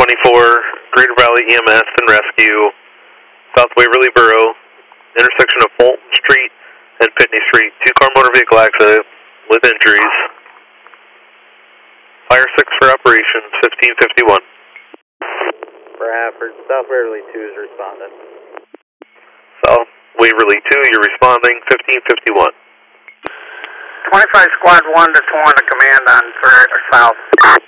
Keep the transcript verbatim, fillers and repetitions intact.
twenty-four, Greater Valley E M S and Rescue, South Waverly Borough, intersection of Fulton Street and Pitney Street. Two-car motor vehicle accident with injuries. Fire six for operations, fifteen fifty-one. Bradford, South Waverly two is responding. South Waverly two, you're responding, fifteen fifty-one. twenty-five Squad one to Tawana, command on for South.